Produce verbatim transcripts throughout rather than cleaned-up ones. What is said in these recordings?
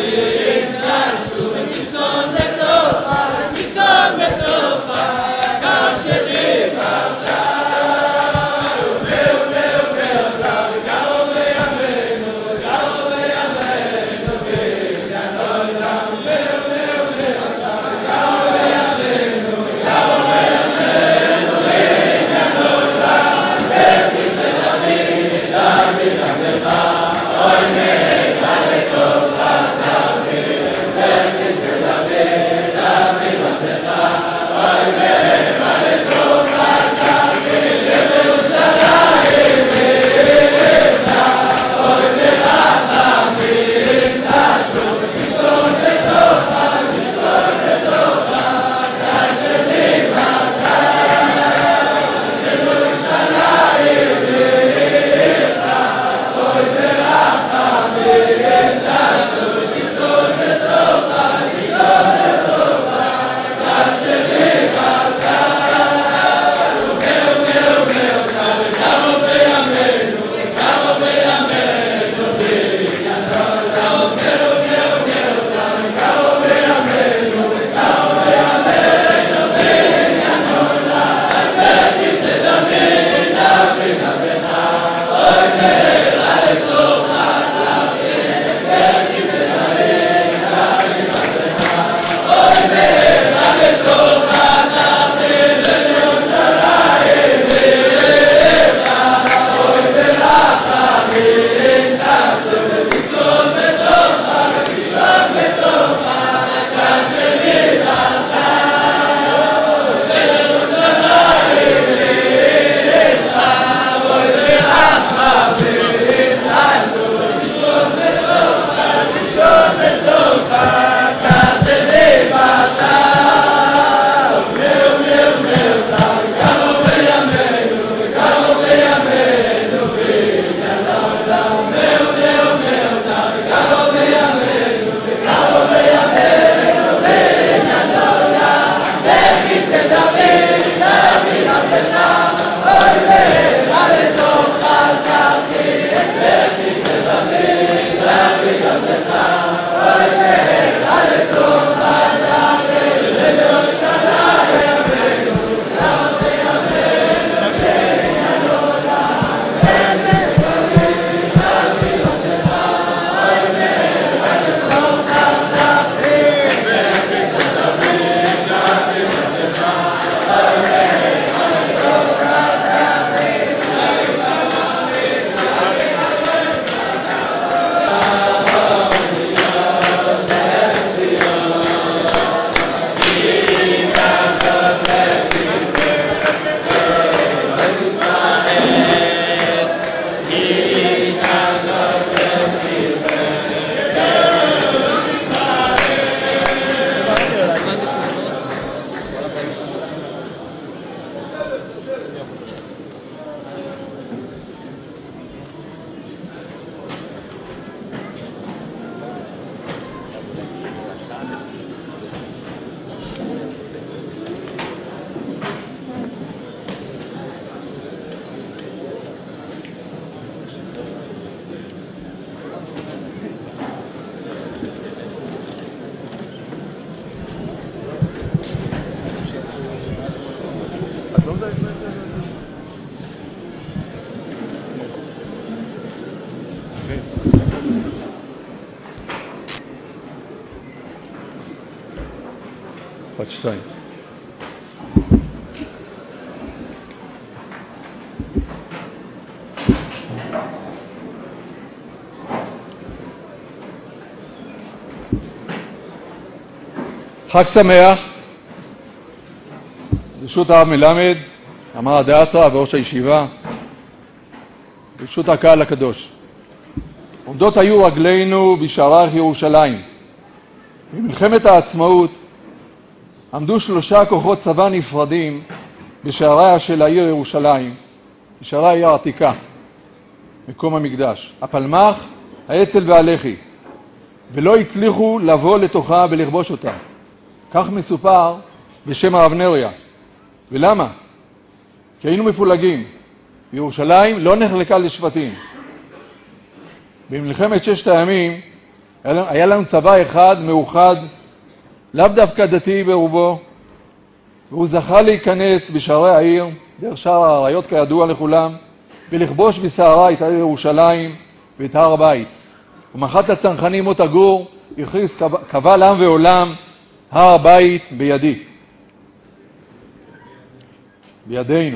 אחת, שתיים. חג שמח. ברשות הרב מלמד, אמר הדאתרא וראש הישיבה, ברשות הקהל הקדוש. עומדות היו רגלינו בשערי ירושלים. במלחמת העצמאות עמדו שלושה כוחות צבא נפרדים בשעריה של העיר ירושלים, בשערי העיר העתיקה, מקום המקדש, הפלמח, האצ"ל והלח"י, ולא הצליחו לבוא לתוכה ולכבוש אותה. כך מסופר בשם הרב נריה. ולמה? כי היינו מפולגים. ירושלים לא נחלקה לשבטים. במלחמת ששת הימים היה לנו צבא אחד מאוחד, לאו דווקא דתי ברובו, והוא זכה להיכנס בשערי העיר, דרך שער האריות כידוע לכולם, ולכבוש בסערה את העיר ירושלים ואת הר הבית. ומח"ט הצנחנים מוטה גור הכריז קבל עם ועולם, הר הבית בידי. בידינו.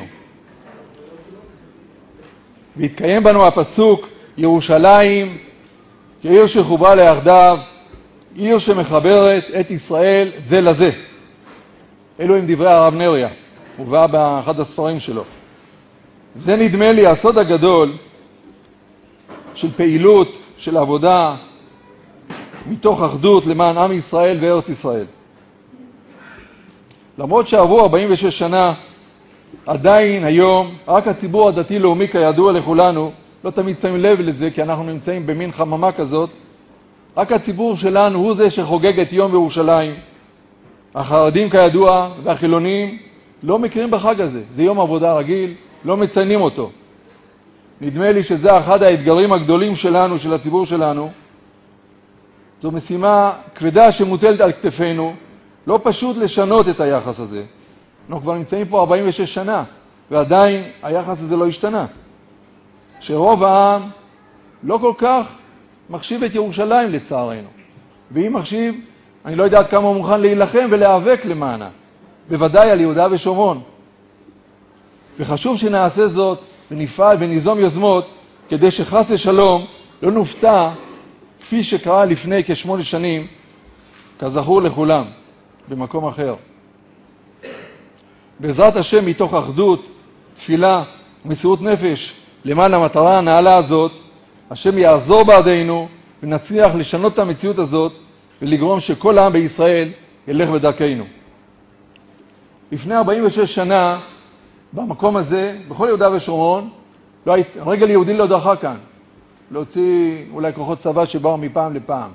והתקיים בנו הפסוק, ירושלים כעיר שחוברה ליחדיו, עיר שמחברת את ישראל זה לזה. אלו הם דברי הרב נריה, הובא באחד הספרים שלו. זה נדמה לי הסוד הגדול של פעילות, של עבודה, מתוך אחדות למען עם ישראל וארץ ישראל. למרות שעברו ארבעים ושש שנה, עדיין היום, רק הציבור הדתי-לאומי כידוע לכולנו, לא תמיד שמים לב לזה, כי אנחנו נמצאים במין חממה כזאת, רק הציבור שלנו הוא זה שחוגג את יום ירושלים. החרדים כידוע והחילונים לא מכירים בחג הזה. זה יום עבודה רגיל, לא מציינים אותו. נדמה לי שזה אחד האתגרים הגדולים שלנו, של הציבור שלנו. זו משימה כבדה שמוטלת על כתפינו, לא פשוט לשנות את היחס הזה. אנחנו כבר נמצאים פה ארבעים ושש שנה, ועדיין היחס הזה לא השתנה. שרוב העם לא כל כך מחשיב את ירושלים לצערנו. ואם מחשיב, אני לא יודע עד כמה הוא מוכן להילחם ולהיאבק למענה. בוודאי על יהודה ושומרון. וחשוב שנעשה זאת ונפעל וניזום יוזמות, כדי שחס ושלום לא נופתע, כפי שקרה לפני כשמונה שנים, כזכור לכולם, במקום אחר. בעזרת השם, מתוך אחדות, תפילה ומסירות נפש, למען המטרה הנעלה הזאת, השם יעזור בעדינו ונצליח לשנות את המציאות הזאת ולגרום שכל העם בישראל ילך בדרכנו. לפני ארבעים ושש שנה, במקום הזה, בכל יהודה ושומרון, לא היית, רגל יהודי לא דרכה כאן. להוציא אולי כוחות צבא שבאו מפעם לפעם.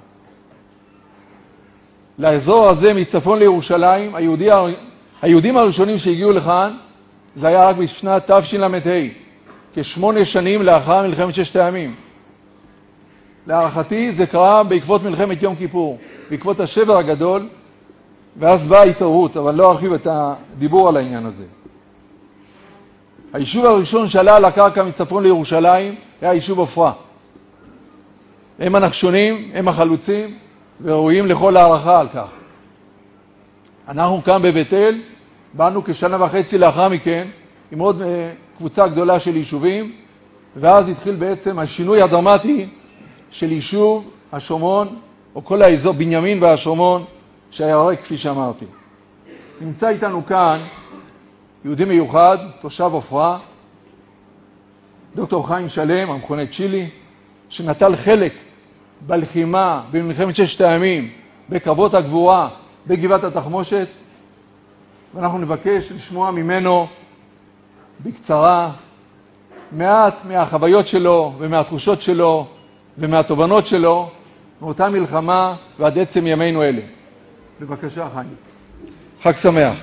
לאזור הזה מצפון לירושלים, היהודי, היהודים הראשונים שהגיעו לכאן, זה היה רק בשנת תשל"ה, כשמונה שנים לאחר מלחמת ששת הימים. להערכתי זה קרה בעקבות מלחמת יום כיפור, בעקבות השבר הגדול, ואז באה התעוררות, אבל לא ארחיב את הדיבור על העניין הזה. היישוב הראשון שעלה על הקרקע מצפון לירושלים היה היישוב עופרה. הם הנחשונים, הם החלוצים, וראויים לכל הערכה על כך. אנחנו כאן בבית אל, באנו כשנה וחצי לאחר מכן, עם עוד קבוצה גדולה של יישובים, ואז התחיל בעצם השינוי הדרמטי של יישוב השומרון, או כל האזור בנימין והשומרון, שהיה ריק כפי שאמרתי. נמצא איתנו כאן יהודי מיוחד, תושב עופרה, דוקטור חיים שלם, המכונה צ'ילי, שנטל חלק בלחימה במלחמת ששת הימים, בקרבות הגבורה, בגבעת התחמושת, ואנחנו נבקש לשמוע ממנו בקצרה מעט מהחוויות שלו ומהתחושות שלו ומהתובנות שלו מאותה מלחמה ועד עצם ימינו אלה. בבקשה, חיים. חג שמח.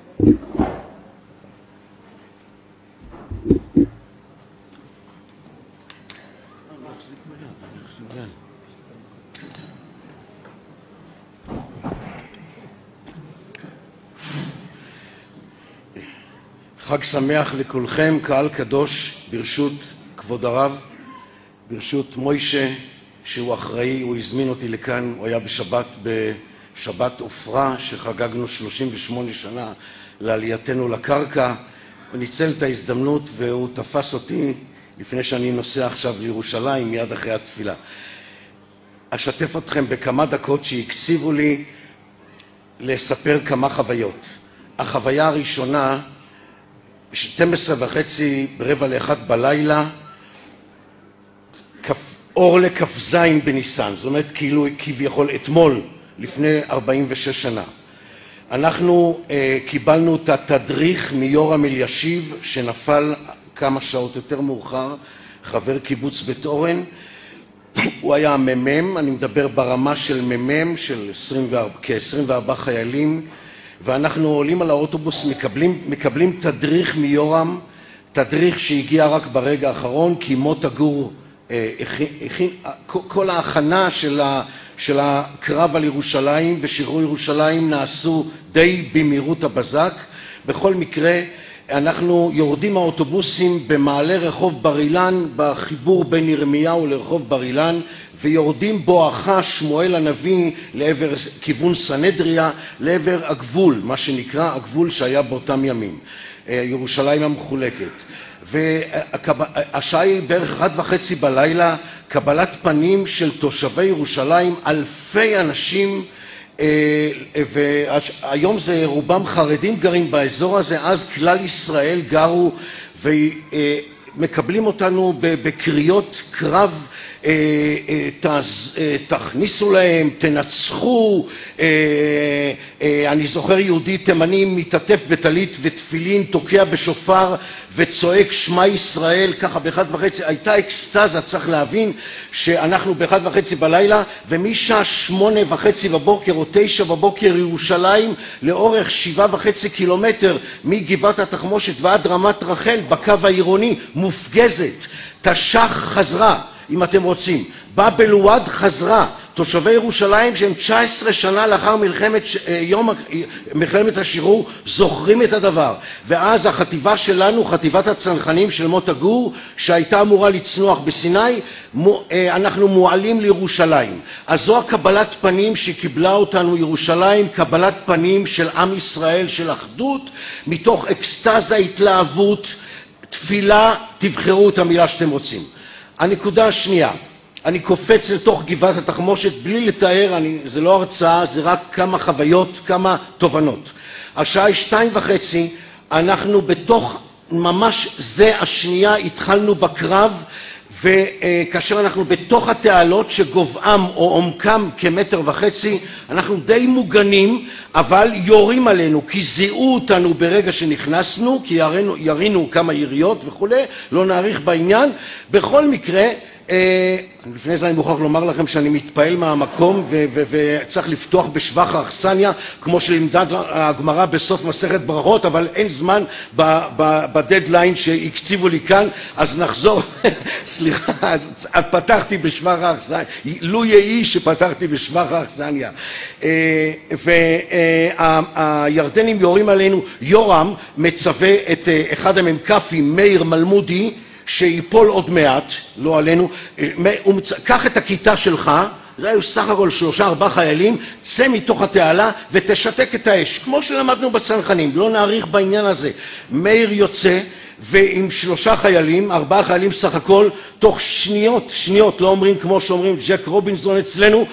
חג שמח לכולכם, קהל קדוש, ברשות כבוד הרב, ברשות מוישה, שהוא אחראי, הוא הזמין אותי לכאן, הוא היה בשבת, בשבת עופרה, שחגגנו שלושים ושמונה שנה לעלייתנו לקרקע, הוא ניצל את ההזדמנות והוא תפס אותי לפני שאני נוסע עכשיו לירושלים, מיד אחרי התפילה. אשתף אתכם בכמה דקות שהקציבו לי לספר כמה חוויות. החוויה הראשונה, שתים עשרה וחצי ברבע לאחת בלילה, אור לכ"ז בניסן, זאת אומרת כאילו כביכול אתמול, לפני ארבעים ושש שנה. אנחנו אה, קיבלנו את התדריך מיורם אלישיב, שנפל כמה שעות יותר מאוחר, חבר קיבוץ בית אורן. הוא היה הממם, אני מדבר ברמה של ממם, של כ-עשרים וארבעה חיילים, ואנחנו עולים על האוטובוס, מקבלים, מקבלים תדריך מיורם, תדריך שהגיע רק ברגע האחרון, כי מוטה גור הכין, הכין, כל ההכנה של, ה, של הקרב על ירושלים ושחרור ירושלים נעשו די במהירות הבזק. בכל מקרה, אנחנו יורדים מהאוטובוסים במעלה רחוב בר אילן, בחיבור בין ירמיהו לרחוב בר אילן, ויורדים בואכה שמואל הנביא לעבר כיוון סנהדריה, לעבר הגבול, מה שנקרא הגבול שהיה באותם ימים, ירושלים המחולקת. והשעה היא בערך אחת וחצי בלילה, קבלת פנים של תושבי ירושלים, אלפי אנשים, והיום זה רובם חרדים גרים באזור הזה, אז כלל ישראל גרו ומקבלים אותנו בקריאות קרב, תכניסו להם, תנצחו. אני זוכר יהודי תימני מתעטף בטלית ותפילין, תוקע בשופר וצועק שמע ישראל, ככה באחת וחצי. הייתה אקסטזה, צריך להבין שאנחנו באחת וחצי בלילה, ומשעה שמונה וחצי בבוקר או תשע בבוקר ירושלים לאורך שבעה וחצי קילומטר מגבעת התחמושת ועד רמת רחל בקו העירוני מופגזת. תש"ח חזרה, אם אתם רוצים, באב אל-ואד חזרה. תושבי ירושלים שהם תשע עשרה שנה לאחר מלחמת יום מלחמת השחרור זוכרים את הדבר. ואז החטיבה שלנו, חטיבת הצנחנים של מוטה גור, שהייתה אמורה לצנוח בסיני, אנחנו מועלים לירושלים. אז זו הקבלת פנים שקיבלה אותנו ירושלים, קבלת פנים של עם ישראל, של אחדות, מתוך אקסטזה, התלהבות, תפילה, תבחרו את המילה שאתם רוצים. הנקודה השנייה, אני קופץ לתוך גבעת התחמושת בלי לתאר, אני, זה לא הרצאה, זה רק כמה חוויות, כמה תובנות. השעה היא שתיים וחצי, אנחנו בתוך, ממש זה השנייה, התחלנו בקרב, וכאשר אנחנו בתוך התעלות שגובעם או עומקם כמטר וחצי, אנחנו די מוגנים, אבל יורים עלינו, כי זיהו אותנו ברגע שנכנסנו, כי ירינו, ירינו כמה יריות וכו', לא נאריך בעניין. בכל מקרה, לפני זה אני מוכרח לומר לכם שאני מתפעל מהמקום וצריך לפתוח בשבח האכסניה כמו שלימדה הגמרא בסוף מסכת ברכות, אבל אין זמן בדדליין שהקציבו לי כאן, אז נחזור. סליחה, אז פתחתי בשבח האכסניה, לו יהי שפתחתי בשבח האכסניה. והירדנים יורים עלינו. יורם מצווה את אחד המ"כים, מאיר מלמודי, שיפול עוד מעט, לא עלינו, קח את הכיתה שלך, זה היו סך הכל שלושה ארבעה חיילים, צא מתוך התעלה ותשתק את האש, כמו שלמדנו בצנחנים, לא נאריך בעניין הזה. מאיר יוצא ועם שלושה חיילים, ארבעה חיילים סך הכל, תוך שניות, שניות, לא אומרים כמו שאומרים ג'ק רובינסון אצלנו,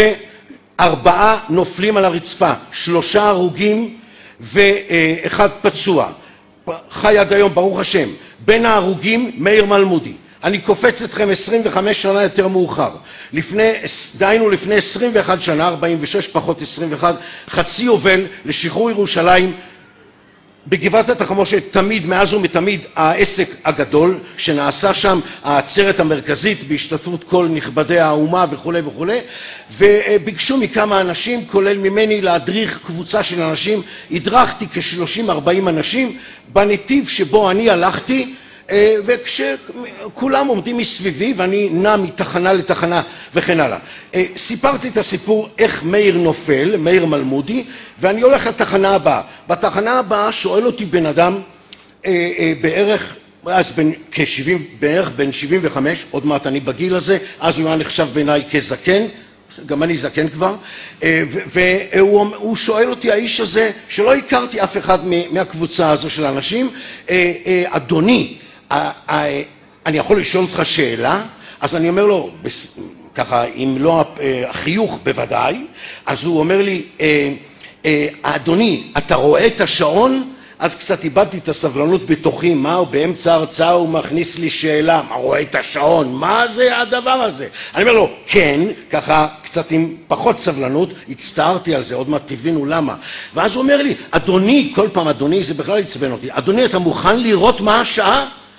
וארבעה נופלים על הרצפה, שלושה הרוגים ואחד פצוע, חי עד היום ברוך השם. בין ההרוגים מאיר מלמודי. אני קופץ אתכם עשרים וחמש שנה יותר מאוחר, לפני, דיינו לפני עשרים ואחת שנה, ארבעים ושש פחות עשרים ואחת, חצי יובל לשחרור ירושלים. בגבעת התחמושת תמיד, מאז ומתמיד, העסק הגדול שנעשה שם, העצרת המרכזית בהשתתפות כל נכבדי האומה וכו' וכו', וביקשו מכמה אנשים, כולל ממני, להדריך קבוצה של אנשים. הדרכתי כ-שלושים ארבעים אנשים בנתיב שבו אני הלכתי, וכשכולם עומדים מסביבי ואני נע מתחנה לתחנה וכן הלאה. סיפרתי את הסיפור איך מאיר נופל, מאיר מלמודי, ואני הולך לתחנה הבאה. בתחנה הבאה שואל אותי בן אדם בערך, אז בין, כשבעים, בערך בין שבעים וחמש, עוד מעט אני בגיל הזה, אז הוא היה נחשב בעיניי כזקן, גם אני זקן כבר, והוא שואל אותי, האיש הזה, שלא הכרתי אף אחד מהקבוצה הזו של האנשים, אדוני, אני יכול לשאול אותך שאלה? אז אני אומר לו, ככה, אם לא החיוך בוודאי, אז הוא אומר לי, אדוני, אתה רואה את השעון? אז קצת איבדתי את הסבלנות בתוכי, מה הוא באמצע ההרצאה הוא מכניס לי שאלה, מה רואה את השעון? מה זה הדבר הזה? אני אומר לו, כן, ככה קצת עם פחות סבלנות, הצטערתי על זה, עוד מעט תבינו למה. ואז הוא אומר לי, אדוני, כל פעם אדוני, זה בכלל יצבן אותי, אדוני, אתה מוכן לראות מה השעה?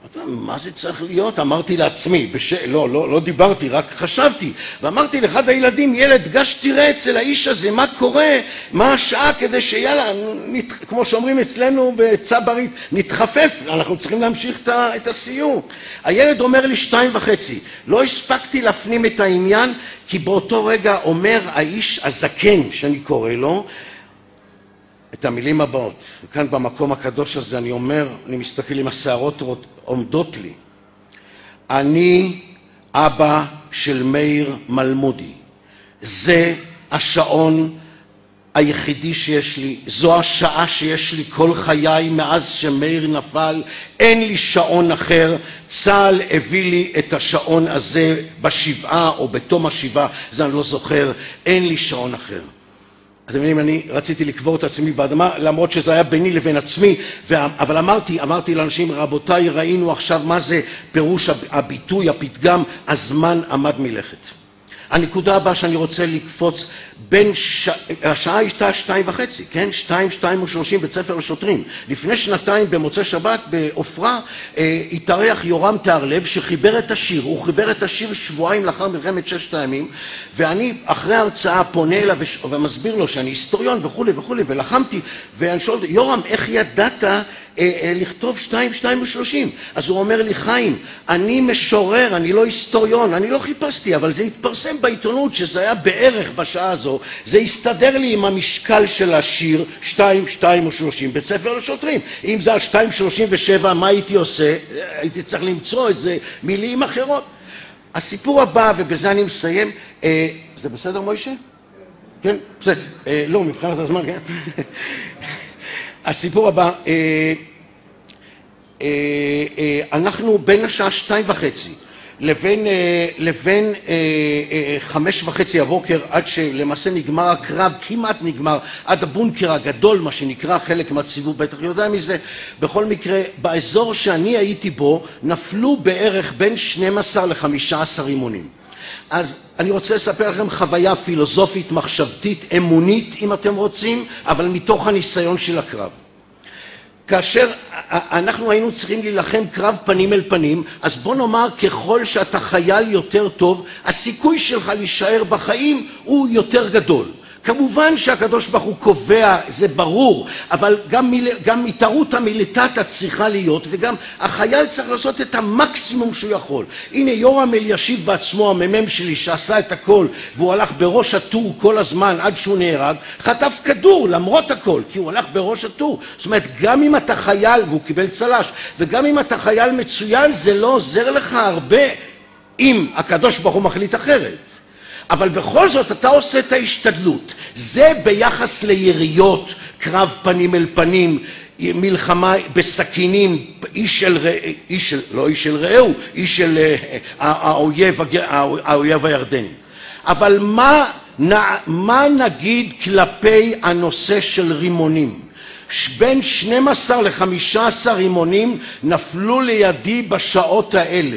מה זה צריך להיות? אמרתי לעצמי, בש... לא, לא, לא דיברתי, רק חשבתי, ואמרתי לאחד הילדים, ילד, גש תראה אצל האיש הזה, מה קורה, מה השעה, כדי שיאללה, נת... כמו שאומרים אצלנו בצברית, נתחפף, אנחנו צריכים להמשיך את, ה... את הסיור. הילד אומר לי שתיים וחצי, לא הספקתי להפנים את העניין, כי באותו רגע אומר האיש הזקן, שאני קורא לו, את המילים הבאות, וכאן במקום הקדוש הזה אני אומר, אני מסתכל עם השערות עומדות לי, אני אבא של מאיר מלמודי, זה השעון היחידי שיש לי, זו השעה שיש לי כל חיי מאז שמאיר נפל, אין לי שעון אחר, צה"ל הביא לי את השעון הזה בשבעה או בתום השבעה, זה אני לא זוכר, אין לי שעון אחר. אתם יודעים, אני רציתי לקבור את עצמי באדמה, למרות שזה היה ביני לבין עצמי, אבל אמרתי, אמרתי לאנשים, רבותיי, ראינו עכשיו מה זה פירוש הביטוי, הפתגם, הזמן עמד מלכת. הנקודה הבאה שאני רוצה לקפוץ, בין ש... השעה הייתה שתיים וחצי, כן? שתיים, שתיים ושלושים בית ספר לשוטרים. לפני שנתיים במוצאי שבת בעופרה אה, התארח יורם תהרלב שחיבר את השיר, הוא חיבר את השיר שבועיים לאחר מלחמת ששת הימים, ואני אחרי ההרצאה פונה אליו וש... ומסביר לו שאני היסטוריון וכו' וכו' ולחמתי, ואני שואל, יורם, איך ידעת אה, אה, לכתוב שתיים, שתיים ושלושים? אז הוא אומר לי, חיים, אני משורר, אני לא היסטוריון, אני לא חיפשתי, אבל זה התפרסם בעיתונות שזה היה בערך בשעה הזו, זה הסתדר לי עם המשקל של השיר שתיים, שתיים ושלושים בית ספר לשוטרים. אם זה על שתיים שלושים ושבע, מה הייתי עושה? הייתי צריך למצוא איזה מילים אחרות. הסיפור הבא, ובזה אני מסיים, אה, זה בסדר מוישה? כן, בסדר. אה, לא, מבחינת הזמן, כן? הסיפור הבא, אה, אה, אה, אנחנו בין השעה שתיים וחצי לבין, לבין חמש וחצי הבוקר, עד שלמעשה נגמר הקרב, כמעט נגמר, עד הבונקר הגדול, מה שנקרא, חלק מהציבור בטח יודע מזה. בכל מקרה, באזור שאני הייתי בו, נפלו בערך בין שנים עשר ל-חמישה עשר רימונים. אז אני רוצה לספר לכם חוויה פילוסופית, מחשבתית, אמונית, אם אתם רוצים, אבל מתוך הניסיון של הקרב. כאשר אנחנו היינו צריכים להילחם קרב פנים אל פנים, אז בוא נאמר, ככל שאתה חייל יותר טוב, הסיכוי שלך להישאר בחיים הוא יותר גדול. כמובן שהקדוש ברוך הוא קובע, זה ברור, אבל גם, מיל... גם התערות המיליטטה צריכה להיות, וגם החייל צריך לעשות את המקסימום שהוא יכול. הנה יורם אלישיב בעצמו, הממם שלי שעשה את הכל, והוא הלך בראש הטור כל הזמן עד שהוא נהרג, חטף כדור למרות הכל, כי הוא הלך בראש הטור. זאת אומרת, גם אם אתה חייל, והוא קיבל צלש, וגם אם אתה חייל מצוין, זה לא עוזר לך הרבה אם הקדוש ברוך הוא מחליט אחרת. אבל בכל זאת אתה עושה את ההשתדלות. זה ביחס ליריות, קרב פנים אל פנים, מלחמה בסכינים, איש של, איש של, לא איש של רעהו, איש של האויב, האויב הירדני. אבל מה, מה נגיד כלפי הנושא של רימונים? בין שנים עשר ל-חמישה עשר רימונים נפלו לידי בשעות האלה.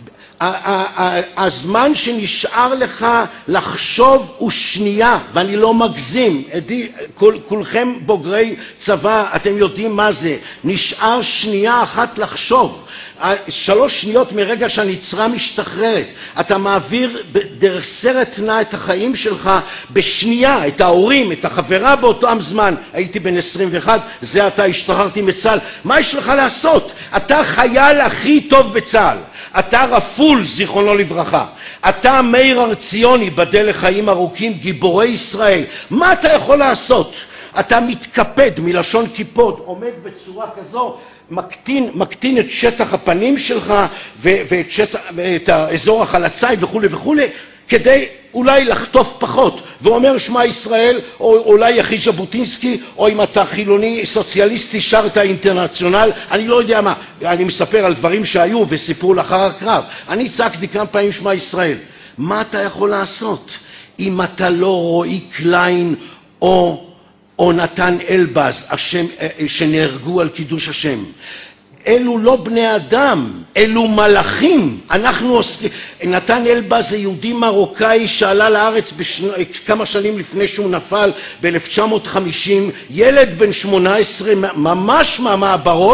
הזמן שנשאר לך לחשוב הוא שנייה, ואני לא מגזים, כולכם בוגרי צבא, אתם יודעים מה זה, נשאר שנייה אחת לחשוב, שלוש שניות מרגע שהנצרה משתחררת, אתה מעביר דרך סרט נע את החיים שלך בשנייה, את ההורים, את החברה באותם זמן, הייתי בן עשרים ואחת, זה אתה השתחררתי מצה"ל, מה יש לך לעשות? אתה חייל הכי טוב בצה"ל, אתה רפול, זיכרונו לברכה, אתה מאיר הרציוני, בדל לחיים ארוכים, גיבורי ישראל, מה אתה יכול לעשות? אתה מתקפד, מלשון קיפוד, עומד בצורה כזו, מקטין, מקטין את שטח הפנים שלך ואת שטח, ואת האזור החלצאי וכו' וכו', כדי אולי לחטוף פחות, ואומר שמע ישראל, או אולי יחיד ז'בוטינסקי, או אם אתה חילוני סוציאליסטי שר את האינטרנציונל, אני לא יודע מה, אני מספר על דברים שהיו וסיפרו לאחר הקרב, אני צעקתי כמה פעמים שמע ישראל, מה אתה יכול לעשות אם אתה לא רועי קליין או, או נתן אלבז השם, שנהרגו על קידוש השם? אלו לא בני אדם, אלו מלאכים. אנחנו עוסקים, נתן אלבז זה יהודי מרוקאי שעלה לארץ בשני, כמה שנים לפני שהוא נפל ב-אלף תשע מאות וחמישים, ילד בן שמונה עשרה ממש מהמעברות,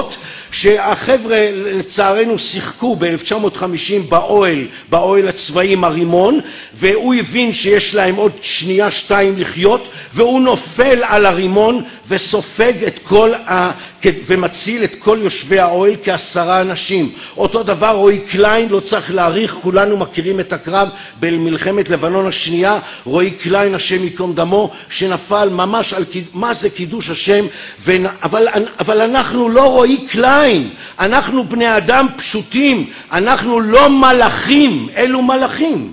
שהחבר'ה לצערנו שיחקו ב-אלף תשע מאות וחמישים באוהל, באוהל הצבאי עם הרימון, והוא הבין שיש להם עוד שנייה שתיים לחיות, והוא נופל על הרימון וסופג את כל ה... ומציל את כל יושבי האוהל כעשרה אנשים. אותו דבר רועי קליין, לא צריך להעריך, כולנו מכירים את הקרב במלחמת לבנון השנייה, רועי קליין השם ייקום דמו, שנפל ממש על מה זה קידוש השם, ו... אבל, אבל אנחנו לא רועי קליין, אנחנו בני אדם פשוטים, אנחנו לא מלאכים, אלו מלאכים.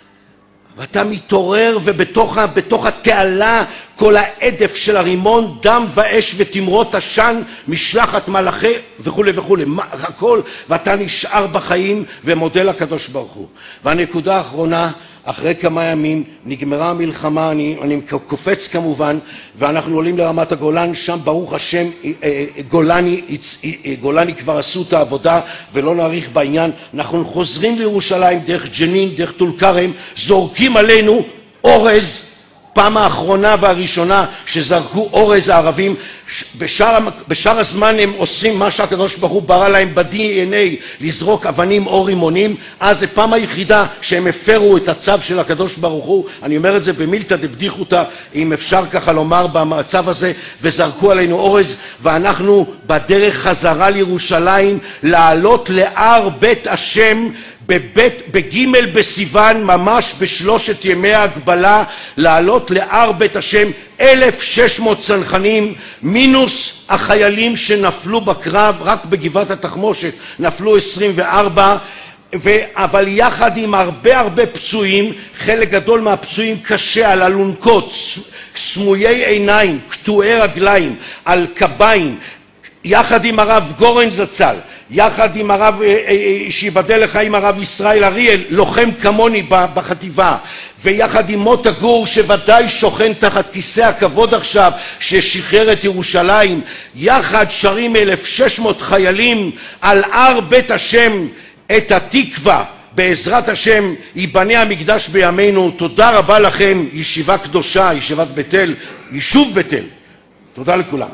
ואתה מתעורר ובתוך בתוך התעלה כל העדף של הרימון, דם ואש ותמרות עשן, משלחת מלאכי וכו' וכו', הכל, ואתה נשאר בחיים ומודה לקדוש ברוך הוא. והנקודה האחרונה, אחרי כמה ימים נגמרה המלחמה, אני, אני קופץ כמובן, ואנחנו עולים לרמת הגולן, שם ברוך השם גולני, גולני כבר עשו את העבודה ולא נאריך בעניין. אנחנו חוזרים לירושלים דרך ג'נין, דרך טול כרם, זורקים עלינו אורז, פעם האחרונה והראשונה שזרקו אורז הערבים. בשאר, בשאר הזמן הם עושים מה שהקדוש ברוך הוא ברא להם ב-די אן איי, לזרוק אבנים או רימונים. אז זה פעם היחידה שהם הפרו את הצו של הקדוש ברוך הוא, אני אומר את זה במילתא דבדיחותא, אם אפשר ככה לומר, במצב הזה, וזרקו עלינו אורז. ואנחנו בדרך חזרה לירושלים, לעלות להר בית השם בבית, בגימל בסיוון, ממש בשלושת ימי ההגבלה, לעלות להר בית השם, אלף ושש מאות צנחנים, מינוס החיילים שנפלו בקרב, רק בגבעת התחמושת נפלו עשרים וארבע, ו... אבל יחד עם הרבה הרבה פצועים, חלק גדול מהפצועים קשה, על אלונקות, סמויי עיניים, קטועי רגליים, על קביים, יחד עם הרב גורן זצ"ל, יחד עם הרב שיבדל לחיים הרב ישראל אריאל, לוחם כמוני בחטיבה, ויחד עם מוטה גור שוודאי שוכן תחת כיסא הכבוד עכשיו, ששחרר את ירושלים, יחד שרים אלף ושש מאות חיילים על הר בית השם את התקווה. בעזרת השם ייבנה המקדש בימינו. תודה רבה לכם, ישיבה קדושה, ישיבת בית אל, יישוב בית אל. תודה לכולם.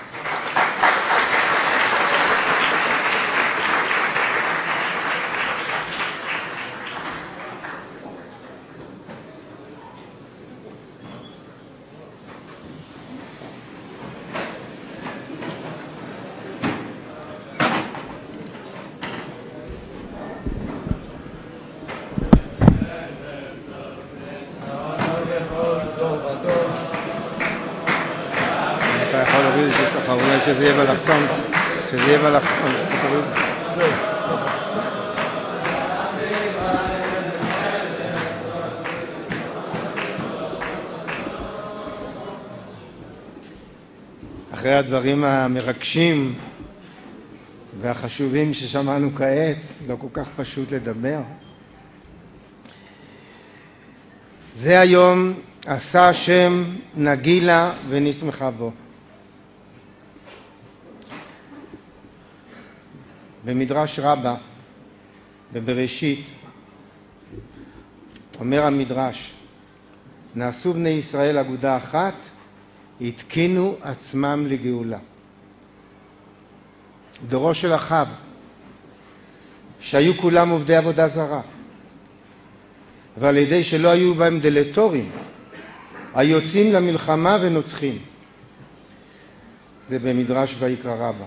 שזה יהיה בלחסון, שזה יהיה בלחסון. אחרי הדברים המרגשים והחשובים ששמענו כעת, לא כל כך פשוט לדבר. זה היום עשה השם נגילה ונשמחה בו. במדרש רבה, בבראשית, אומר המדרש, נעשו בני ישראל אגודה אחת, התקינו עצמם לגאולה. דורו של אחאב, שהיו כולם עובדי עבודה זרה, ועל ידי שלא היו בהם דלטורים, היוצאים למלחמה ונוצחים. זה במדרש ויקרא רבה.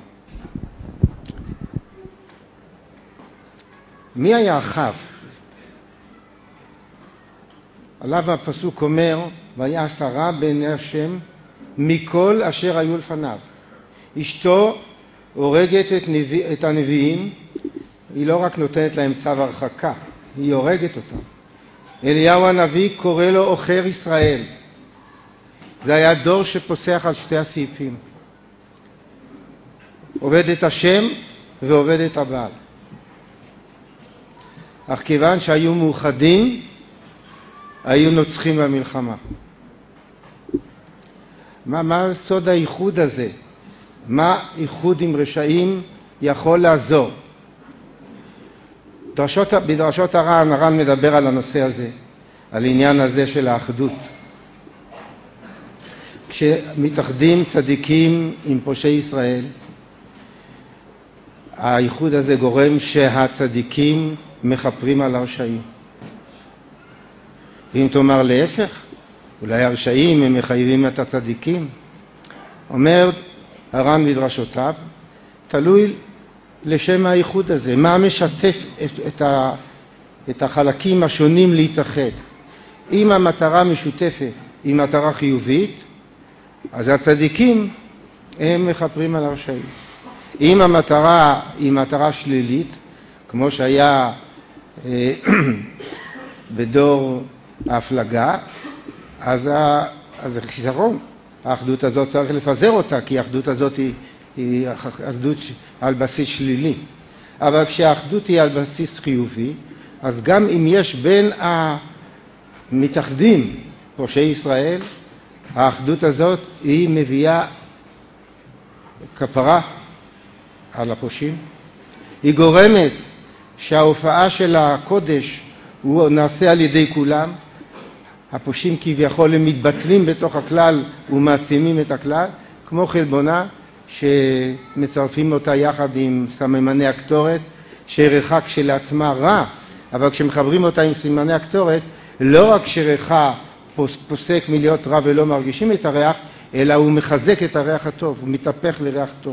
מי היה אחאב? עליו הפסוק אומר, ויעש הרע בעיני השם מכל אשר היו לפניו. אשתו הורגת את, נביא, את הנביאים, היא לא רק נותנת להם צו הרחקה, היא הורגת אותם. אליהו הנביא קורא לו עוכר ישראל. זה היה דור שפוסח על שתי הסעיפים. עובד את השם ועובד את הבעל. אך כיוון שהיו מאוחדים, היו נוצחים במלחמה. מה, מה סוד האיחוד הזה? מה איחוד עם רשעים יכול לעזור? דרשות, בדרשות הר"ן, הר"ן מדבר על הנושא הזה, על עניין הזה של האחדות. כשמתאחדים צדיקים עם פושעי ישראל, הייחוד הזה גורם שהצדיקים מכפרים על הרשעים. אם תאמר להפך, אולי הרשעים הם מחייבים את הצדיקים. אומר הר"ן בדרשותיו, תלוי לשם הייחוד הזה, מה משתף את, את, ה, את החלקים השונים להתאחד. אם המטרה משותפת היא מטרה חיובית, אז הצדיקים הם מכפרים על הרשעים. אם המטרה היא מטרה שלילית, כמו שהיה אה, בדור ההפלגה, אז, ה, אז זה חיסרון. האחדות הזאת צריך לפזר אותה, כי האחדות הזאת היא, היא אחדות על בסיס שלילי. אבל כשהאחדות היא על בסיס חיובי, אז גם אם יש בין המתאחדים, פושעי ישראל, האחדות הזאת היא מביאה כפרה על הפושעים. היא גורמת שההופעה של הקודש הוא נעשה על ידי כולם. הפושעים כביכול הם מתבטלים בתוך הכלל ומעצימים את הכלל, כמו חלבונה שמצרפים אותה יחד עם סממני הקטורת, שריחה כשלעצמה רע, אבל כשמחברים אותה עם סממני הקטורת, לא רק שריחה פוסק מלהיות רע ולא מרגישים את הריח, אלא הוא מחזק את הריח הטוב, הוא מתהפך לריח טוב.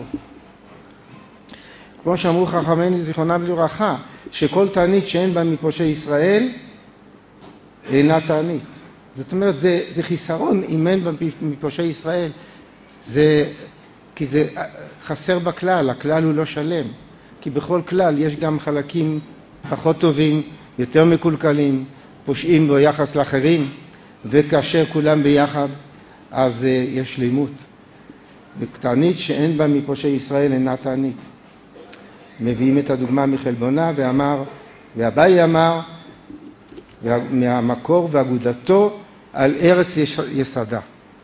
כמו שאמרו חכמינו זיכרונם לברכה, שכל תענית שאין בה מפושעי ישראל אינה תענית. זאת אומרת, זה, זה חיסרון אם אין בה מפושעי ישראל, זה, כי זה חסר בכלל, הכלל הוא לא שלם. כי בכל כלל יש גם חלקים פחות טובים, יותר מקולקלים, פושעים ביחס לאחרים, וכאשר כולם ביחד, אז יש לימות. ותענית שאין בה מפושעי ישראל אינה תענית. מביאים את הדוגמה מחלבונה ואמר, ואביי אמר, מהמקור ואגודתו על ארץ יסדה.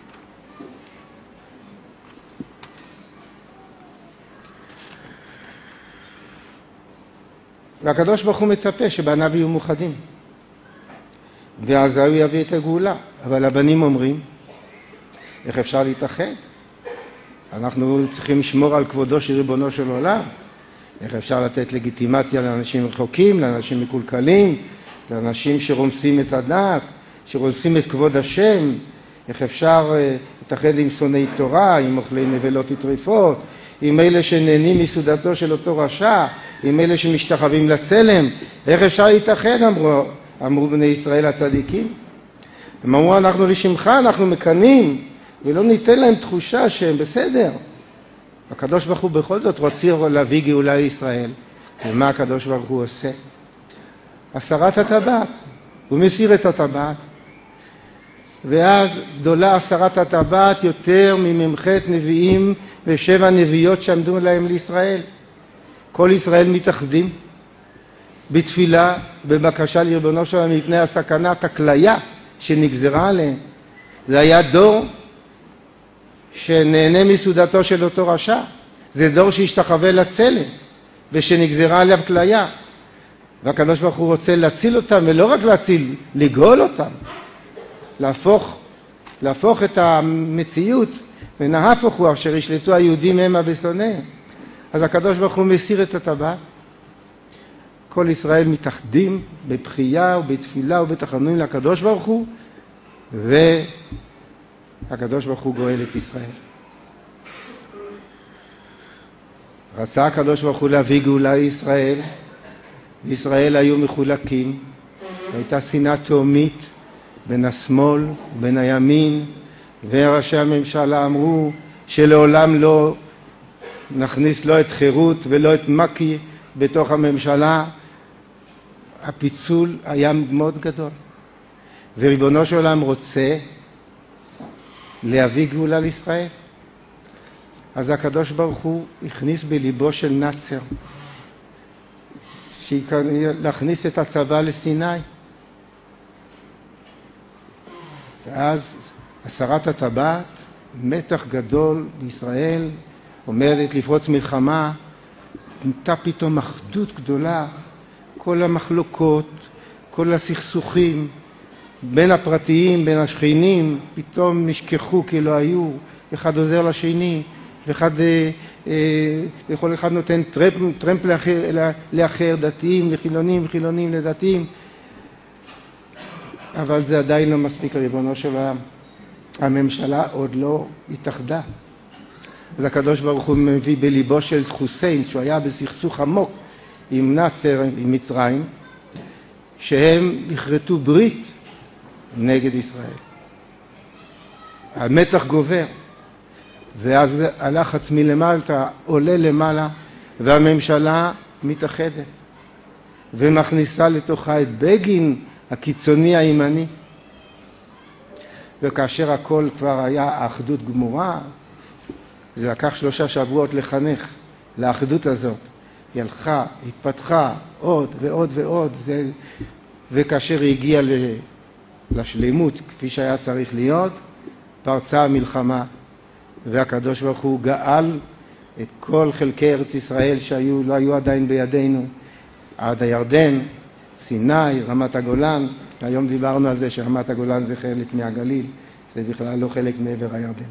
והקדוש ברוך הוא מצפה שבניו יהיו מאוחדים. ואז הוא יביא את הגאולה. אבל הבנים אומרים, איך אפשר להתאחד? אנחנו צריכים לשמור על כבודו של ריבונו של עולם. איך אפשר לתת לגיטימציה לאנשים רחוקים, לאנשים מקולקלים, לאנשים שרומסים את הדת, שרומסים את כבוד השם? איך אפשר להתאחד עם שונאי תורה, עם אוכלי נבלות וטרפות, עם אלה שנהנים מסעודתו של אותו רשע, עם אלה שמשתחווים לצלם? איך אפשר להתאחד, אמרו, אמרו בני ישראל הצדיקים? הם אמרו, אנחנו לשמך, אנחנו מקנים, ולא ניתן להם תחושה שהם בסדר. הקדוש ברוך הוא בכל זאת רוצה להביא גאולה לישראל. ומה הקדוש ברוך הוא עושה? הסרת הטבעת. הוא מסיר את הטבעת. ואז גדולה הסרת הטבעת יותר מממחת נביאים ושבע נביאות שעמדו להם לישראל. כל ישראל מתאחדים בתפילה, בבקשה לריבונו של עולם מפני הסכנת הכליה שנגזרה עליהם. זה היה דור שנהנה מסעודתו של אותו רשע. זה דור שהשתחווה לצלם ושנגזרה עליו כליה. והקדוש ברוך הוא רוצה להציל אותם, ולא רק להציל, לגאול אותם. להפוך, להפוך את המציאות, ונהפוך הוא אשר ישלטו היהודים המה בשונאיהם. אז הקדוש ברוך הוא מסיר את הטבעת. כל ישראל מתאחדים בבכייה ובתפילה ובתחנונים לקדוש ברוך הוא, והקדוש ברוך הוא גואל את ישראל. רצה הקדוש ברוך הוא להביא גאולה לישראל, וישראל היו מחולקים, והייתה שנאה תהומית בין השמאל, בין הימין, וראשי הממשלה אמרו שלעולם לא נכניס לא את חירות ולא את מקי בתוך הממשלה. הפיצול היה מאוד גדול, וריבונו של עולם רוצה להביא גאולה לישראל. אז הקדוש ברוך הוא הכניס בליבו של נצר להכניס את הצבא לסיני, ואז הסרת הטבעת, מתח גדול בישראל, עומדת לפרוץ מלחמה, נתה פתאום אחדות גדולה, כל המחלוקות, כל הסכסוכים בין הפרטיים, בין השכנים, פתאום נשכחו כי לא היו, אחד עוזר לשני, ואחד, וכל אחד נותן טרמפ, טרמפ לאחר, לאחר, דתיים לחילונים, חילונים לדתיים, אבל זה עדיין לא מספיק לריבונו של העולם. הממשלה עוד לא התאחדה. אז הקדוש ברוך הוא מביא בליבו של חוסיין, שהוא היה בסכסוך עמוק עם נאצר, עם מצרים, שהם יכרתו ברית נגד ישראל. המתח גובר, ואז הלחץ מלמעלה עולה למעלה, והממשלה מתאחדת, ומכניסה לתוכה את בגין הקיצוני הימני. וכאשר הכל כבר היה האחדות גמורה, זה לקח שלושה שבועות לחנך לאחדות הזאת. היא הלכה, התפתחה עוד ועוד ועוד, זה... וכאשר היא הגיעה לשלימות כפי שהיה צריך להיות, פרצה המלחמה, והקדוש ברוך הוא גאל את כל חלקי ארץ ישראל שהיו, לא היו עדיין בידינו, עד הירדן, סיני, רמת הגולן. היום דיברנו על זה שרמת הגולן זה חלק מהגליל, זה בכלל לא חלק מעבר הירדן.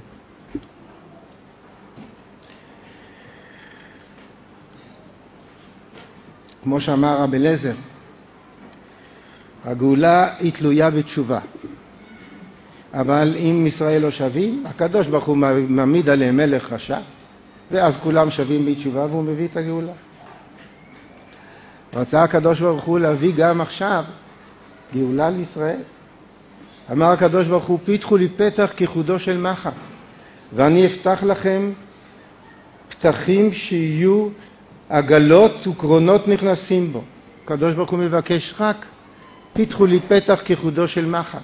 כמו שאמר רבי אליעזר, הגאולה היא תלויה בתשובה. אבל אם ישראל לא שווים, הקדוש ברוך הוא מעמיד עליהם מלך רשע, ואז כולם שווים בתשובה והוא מביא את הגאולה. רצה הקדוש ברוך הוא להביא גם עכשיו גאולה לישראל. אמר הקדוש ברוך הוא, פיתחו לי פתח כחודו של מחט, ואני אפתח לכם פתחים שיהיו עגלות וקרונות נכנסים בו. הקדוש ברוך הוא מבקש רק, פיתחו לי פתח כחודו של מחט.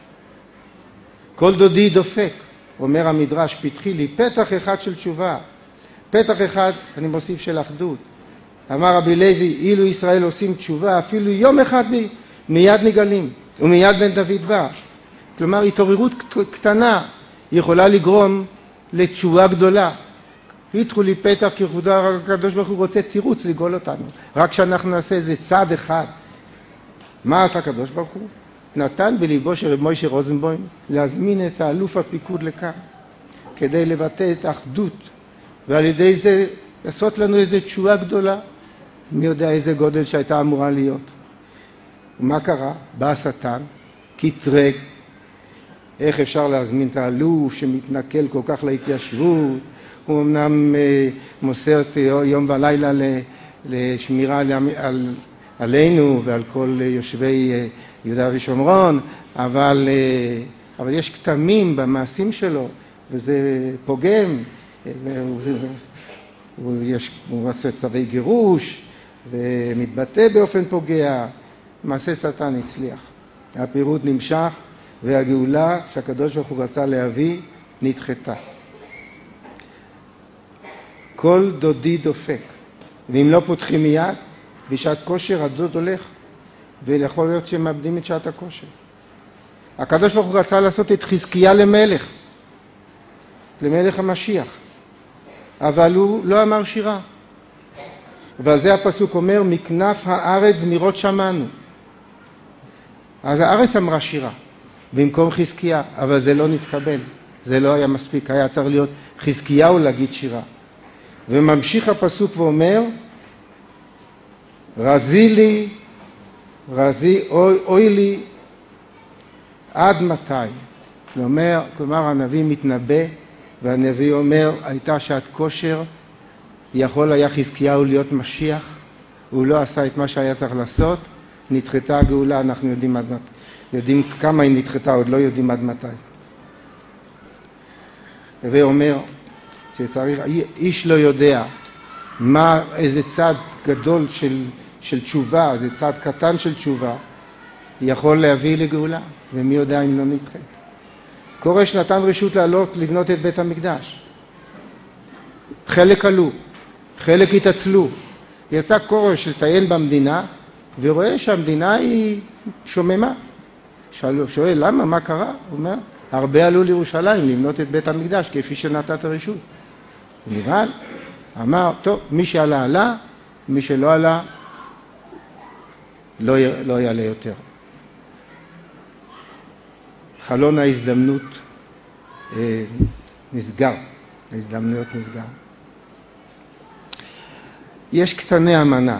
כל דודי דופק, אומר המדרש, פתחי לי פתח אחד של תשובה, פתח אחד, אני מוסיף, של אחדות. אמר רבי לוי, אילו ישראל עושים תשובה, אפילו יום אחד מיד נגלים, ומיד בן דוד בא. כלומר, התעוררות קטנה יכולה לגרום לתשובה גדולה. פיתחו לי פתח כחודו, הקדוש ברוך הוא רוצה תירוץ לגאול אותנו. רק שאנחנו נעשה איזה צעד אחד. מה עשה הקדוש ברוך הוא? נתן בליבו של רב מוישה רוזנבוים להזמין את האלוף הפיקוד לכאן, כדי לבטא את האחדות, ועל ידי זה לעשות לנו איזו תשובה גדולה. מי יודע איזה גודל שהייתה אמורה להיות. ומה קרה? בא השטן, קטרג, איך אפשר להזמין את האלוף שמתנכל כל כך להתיישבות, הוא אמנם מוסר יום ולילה לשמירה על, עלינו ועל כל יושבי יהודה ושומרון, אבל, אבל יש כתמים במעשים שלו, וזה פוגם, הוא, יש, הוא עושה צווי גירוש, ומתבטא באופן פוגע. מעשה שטן הצליח. הפירוד נמשך, והגאולה שהקדוש ברוך הוא רצה להביא, נדחתה. כל דודי דופק, ואם לא פותחים מיד, בשעת כושר הדוד הולך, ויכול להיות שהם מאבדים את שעת הכושר. הקדוש ברוך הוא רצה לעשות את חזקיה למלך, למלך המשיח, אבל הוא לא אמר שירה. ועל זה הפסוק אומר, מכנף הארץ זמירות שמענו. אז הארץ אמרה שירה, במקום חזקיה, אבל זה לא נתקבל. זה לא היה מספיק, היה צריך להיות חזקיהו להגיד שירה. וממשיך הפסוק ואומר, רזי לי, רזי, אוי, אוי לי, עד מתי? כלומר, כלומר הנביא מתנבא, והנביא אומר, הייתה שעת כושר, יכול היה חזקיהו להיות משיח, הוא לא עשה את מה שהיה צריך לעשות, נדחתה הגאולה, אנחנו יודעים עד מתי. יודעים כמה היא נדחתה, עוד לא יודעים עד מתי. ואומר שצריך, איש לא יודע מה, איזה צד גדול של, של תשובה, איזה צד קטן של תשובה, יכול להביא לגאולה, ומי יודע אם לא נדחה. כורש נתן רשות לעלות לבנות את בית המקדש. חלק עלו, חלק התעצלו. יצא כורש לטייל במדינה, ורואה שהמדינה היא שוממה. שואל, שואל למה, מה קרה? הוא אומר, הרבה עלו לירושלים לבנות את בית המקדש, כפי שנתת רשות. הוא נבהל, אמר, טוב, מי שעלה עלה, מי שלא עלה, לא, לא יעלה יותר. חלון ההזדמנות אה, נסגר. ההזדמנויות נסגר. יש קטני אמנה,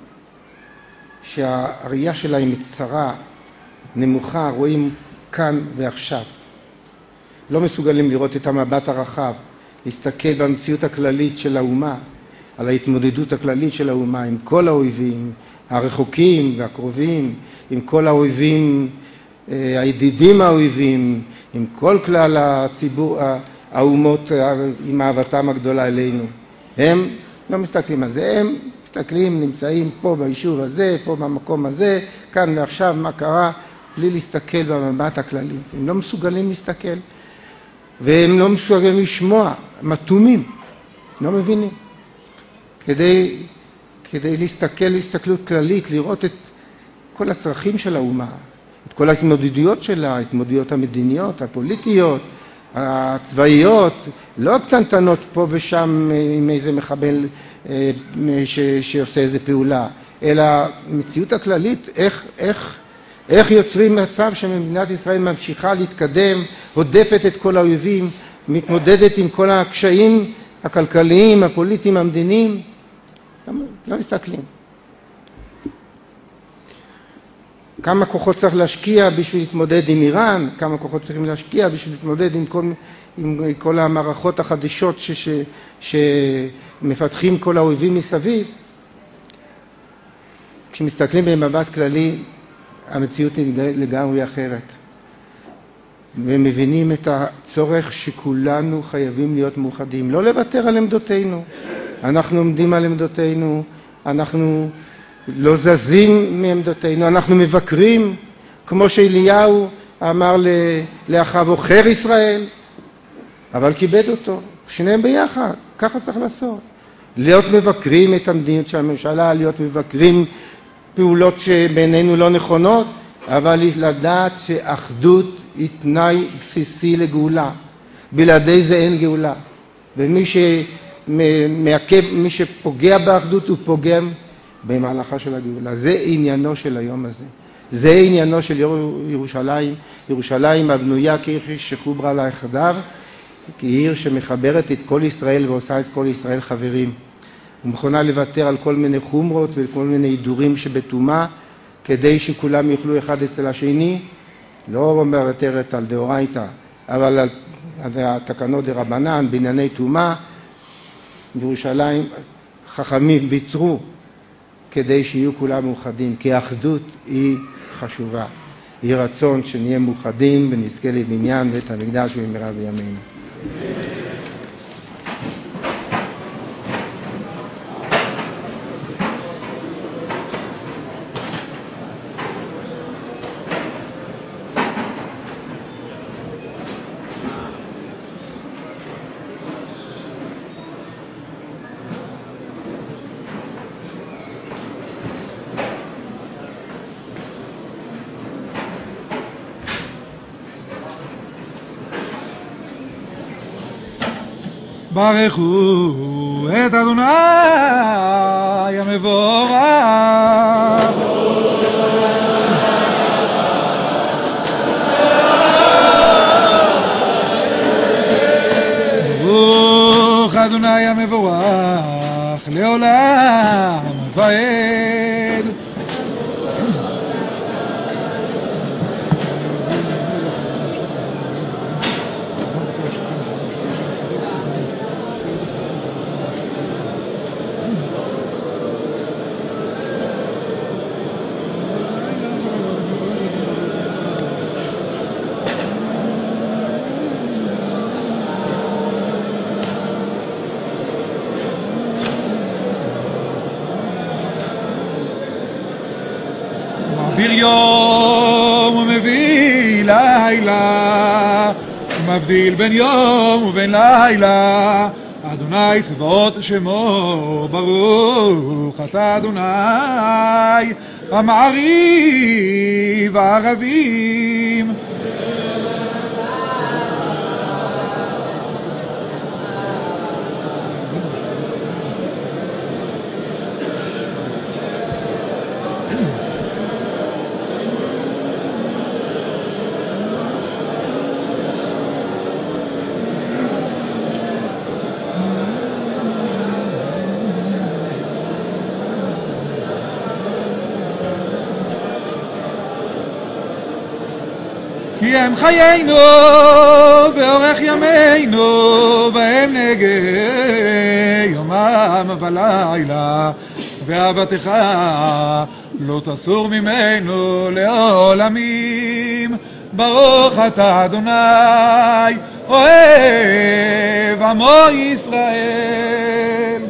שהראייה שלה היא מצרה, נמוכה, רואים כאן ועכשיו. לא מסוגלים לראות את המבט הרחב, להסתכל במציאות הכללית של האומה, על ההתמודדות הכללית של האומה עם כל האויבים, הרחוקים והקרובים, עם כל האויבים, הידידים האויבים, עם כל כלל הציבור, האומות עם אהבתם הגדולה אלינו. הם לא מסתכלים על זה, הם מסתכלים, נמצאים פה ביישוב הזה, פה במקום הזה, כאן ועכשיו מה קרה, בלי להסתכל במבט הכללי. הם לא מסוגלים להסתכל, והם לא מסוגלים לשמוע, מתומים, לא מבינים. כדי, כדי להסתכל, להסתכלות כללית, לראות את כל הצרכים של האומה, את כל ההתמודדויות שלה, ההתמודדויות המדיניות, הפוליטיות, הצבאיות, לא קטנטנות פה ושם עם איזה מחבל ש, שעושה איזה פעולה, אלא מציאות הכללית, איך, איך, איך יוצרים מצב שמדינת ישראל ממשיכה להתקדם, הודפת את כל האויבים, מתמודדת עם כל הקשיים הכלכליים, הפוליטיים, המדיניים, לא מסתכלים. כמה כוחות צריך להשקיע בשביל להתמודד עם איראן, כמה כוחות צריכים להשקיע בשביל להתמודד עם כל, עם כל המערכות החדשות ש, ש, שמפתחים כל האויבים מסביב. כשמסתכלים במבט כללי, המציאות היא לגמרי אחרת. ומבינים את הצורך שכולנו חייבים להיות מאוחדים, לא לוותר על עמדותינו. אנחנו עומדים על עמדותינו, אנחנו לא זזים מעמדותינו, אנחנו מבקרים, כמו שאליהו אמר לאחיו, עוכר ישראל, אבל כיבד אותו, שניהם ביחד, ככה צריך לעשות. להיות מבקרים את המדיניות של הממשלה, להיות מבקרים פעולות שבינינו לא נכונות, אבל לדעת שאחדות היא תנאי בסיסי לגאולה. בלעדי זה אין גאולה. ומי שמעכב, מי שפוגע באחדות הוא פוגם במהלכה של הגאולה. זה עניינו של היום הזה. זה עניינו של ירושלים. ירושלים הבנויה כעיר שחוברה לה יחדיו, כעיר שמחברת את כל ישראל ועושה את כל ישראל חברים. ומכונה לוותר על כל מיני חומרות וכל מיני הידורים שבתומה, כדי שכולם יוכלו אחד אצל השני, לא מוותרת על דאורייתא, אבל על התקנות דרבנן, בענייני תומה. בירושלים חכמים ויתרו כדי שיהיו כולם מאוחדים, כי האחדות היא חשובה. יהי רצון שנהיה מאוחדים ונזכה לבניין בית המקדש במהרה בימינו. ברכו את אדוני המבורך. ברוך אדוני המבורך לעולם ועד. מעביר יום ומביא לילה, מבדיל בין יום ובין לילה. אדוני צבאות שמו ברוך אתה אדוני המעריב הערבים. הם חיינו ואורך ימינו והם נגי יומם ולילה ואהבתך לא תסור ממנו לעולמים. ברוך אתה אדוני אוהב עמו ישראל.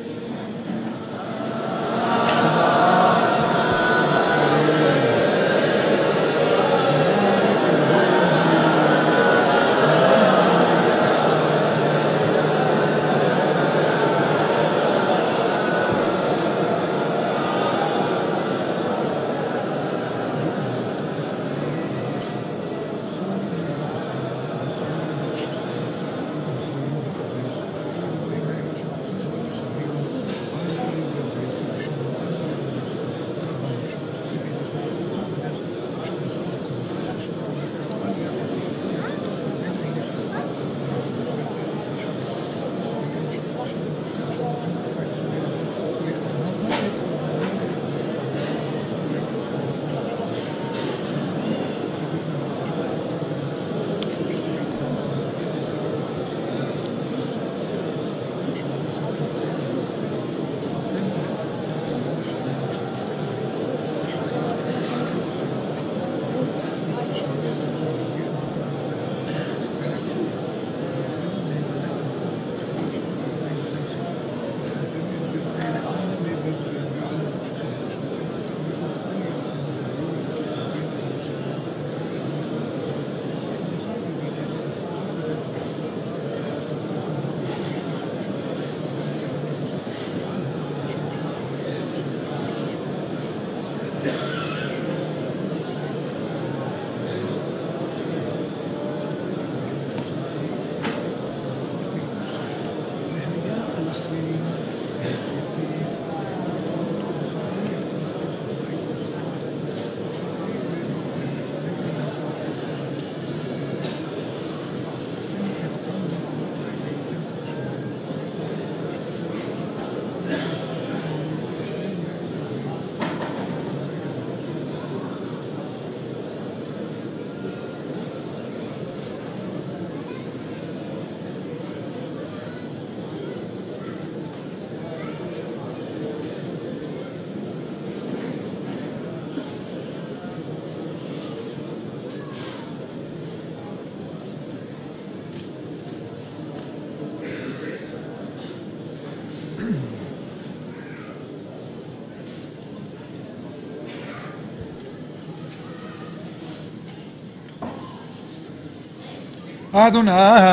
אדוני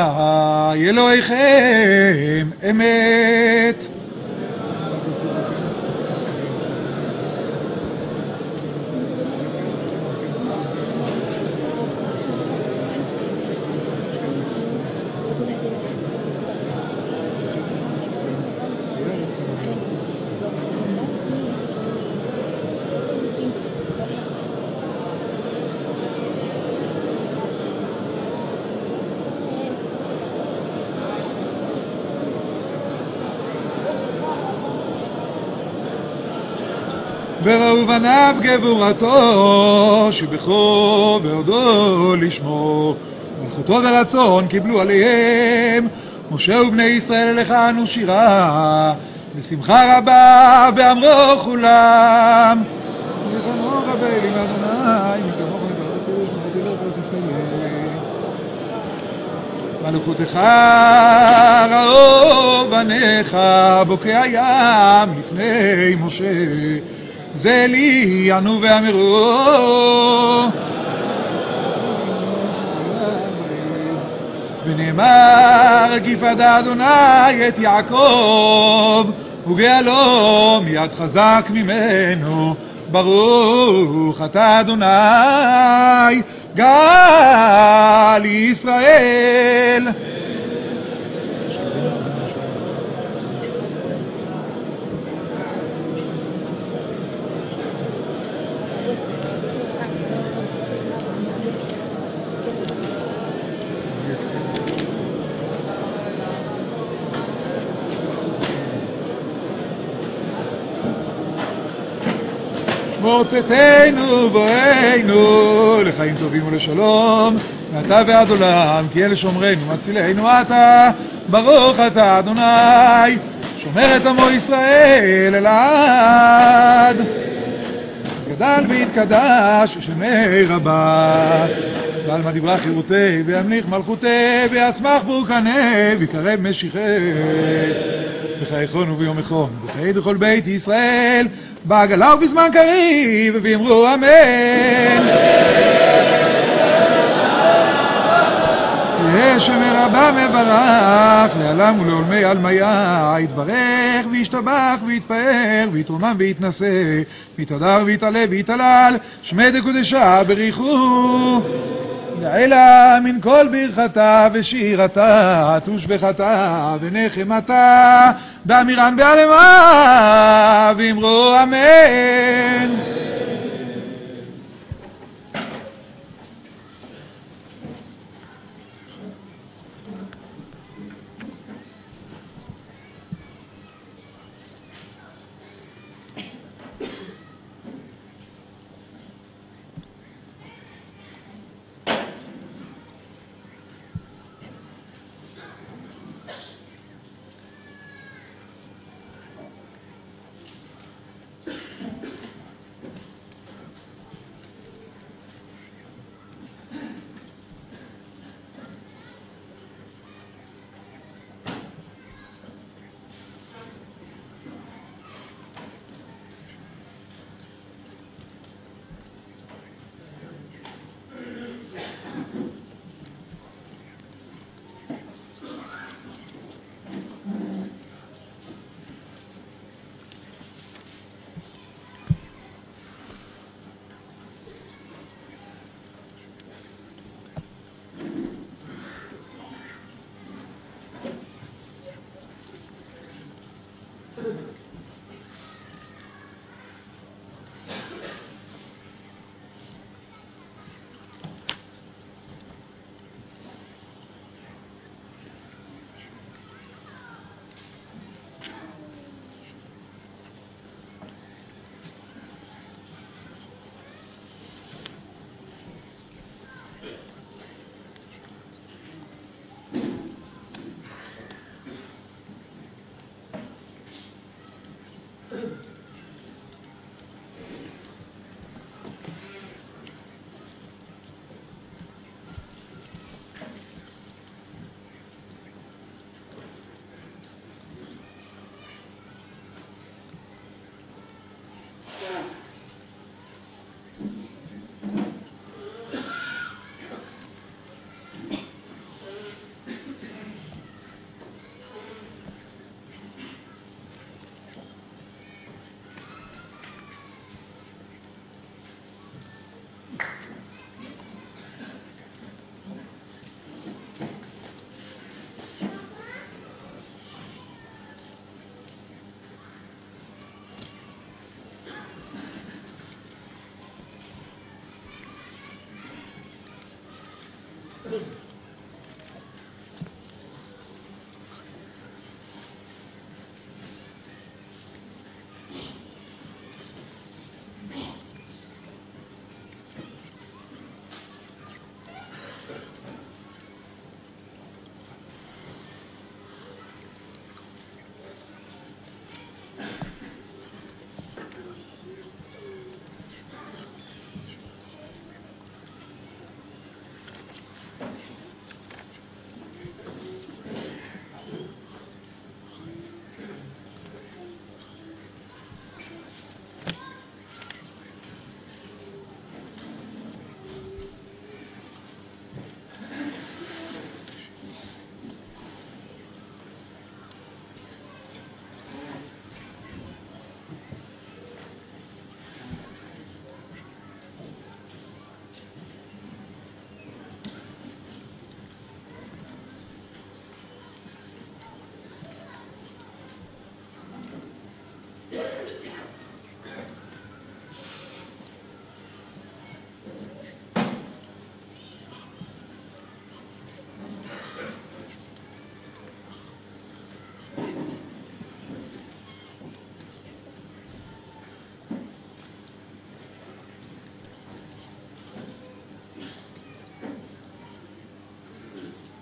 אלוהיכם אמת. וראו בניו גבורתו שבכו והודו לשמו מלכותו ורצון קיבלו עליהם. משה ובני ישראל אליך אנו שירה בשמחה רבה ואמרו כולם וכמוך באלים אדוני מכמוך מברכוש מדילות וספרים מלכותך ראו בניך בוקע ים לפני משה זה לי ענו ואמרו ונאמר גיפדה אדוני את יעקב וגאלו מיד חזק ממנו. ברוך אתה אדוני גאל ישראל. שמור צאתנו ובואנו לחיים טובים ולשלום, ואתה ועד עולם, כי אלה שומרנו מצילנו אתה, ברוך אתה אדוני שומר את עמו ישראל אלעד. גדל והתקדש שמי רבה, ועל מה דברה חירותי וימליך מלכותי, ויצמח בורקני ויקרב משיחי, בחייכון וביום איכון וחיי בכל בית ישראל, בעגלה ובזמן קריב, ואמרו אמן. יהיה שמר רבה מברך, לעלם ולעולמי עלמיה, יתברך וישתבח ויתפאר ויתרומם ויתנשא, ויתהדר ויתעלה ויתהלל, שמי דקודשה בריחו. לעילה מן כל ברכתה ושירתה, תושבחתה ונחמתה, דמירן בעלמה, ואמרו אמן.